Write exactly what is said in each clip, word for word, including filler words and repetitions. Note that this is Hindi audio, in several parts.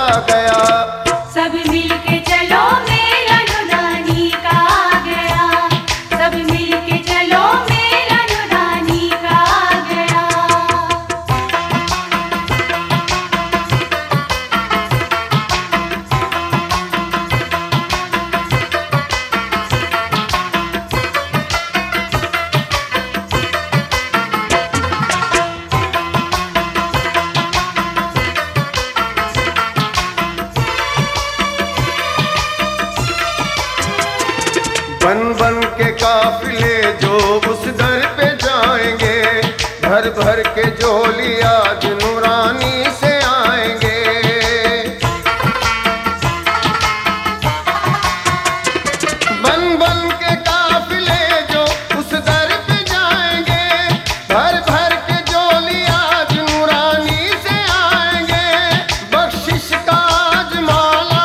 बता गया। सब मिलके चलो मेरा नुरानी का आ गया, सब मिलके चलो मेरा नुरानी का आ गया। बन बन के काफिले जो उस दर पे जाएंगे, भर भर के झोली आज नूरानी से आएंगे। बन बन के काफिले जो उस दर पे जाएंगे, भर भर के झोली आज नूरानी से आएंगे। बख्शिश का आज मौला,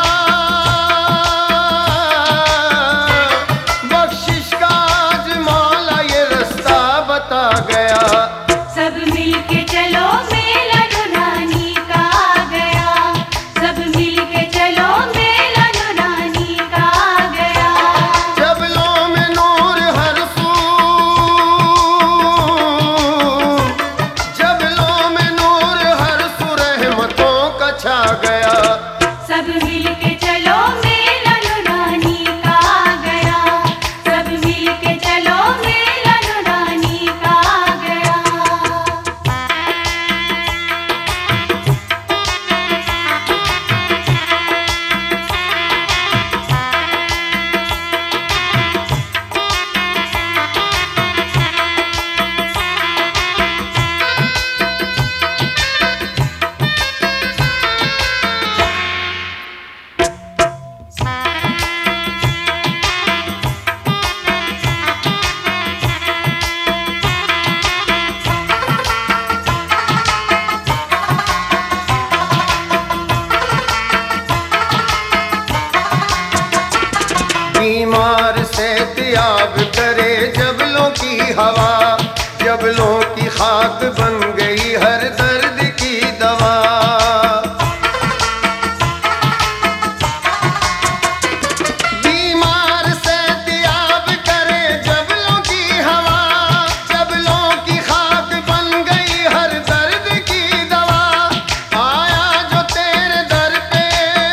बख्शिश का आज मौला ये रास्ता बता गया। सब मिलके चलो मेरा नुरानी का आ गया, सब मिलके चलो मेरा नुरानी का आ गया। जबलों में नूर हर सू, जबलों में नूर हर सू रहमतों का छा गया। सब मिलके चलो मेरा नुरानी का आ गया, सब मिलके चलो मेरा नुरानी का आ गया। बीमार से त्याग करे जबलों की हवा, जबलों की खाक बन गई हर दर्द की दवा। बीमार से त्याग करे जबलों की हवा, जबलों की खाक बन गई हर दर्द की दवा। आया जो तेरे दर पे,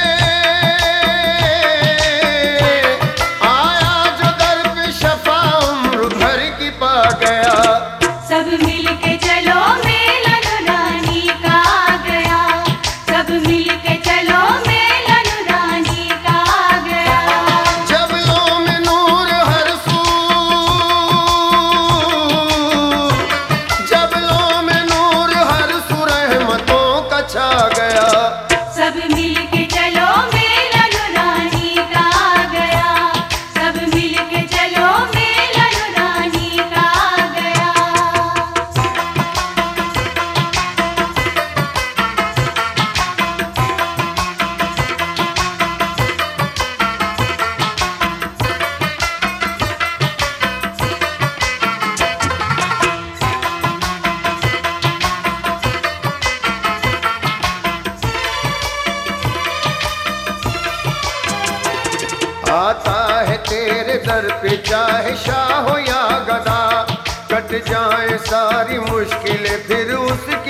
आया जो दर पे शफा उम्र भर की पा गया। सब मिलके चलो मेरा नुरानी का आ गया, सब मिलके चलो मेरा नुरानी का आ गया। जबलों में नूर हर सू, जबलों में नूर हर सू रहमतों का छा गया। सब मिलके चलो मेरा नुरानी का आ गया, सब मिलके चलो मेरा नुरानी का आ गया। आता है तेरे दर पे चाहे शाह हो या गदा, कट जाए सारी मुश्किलें फिर उसकी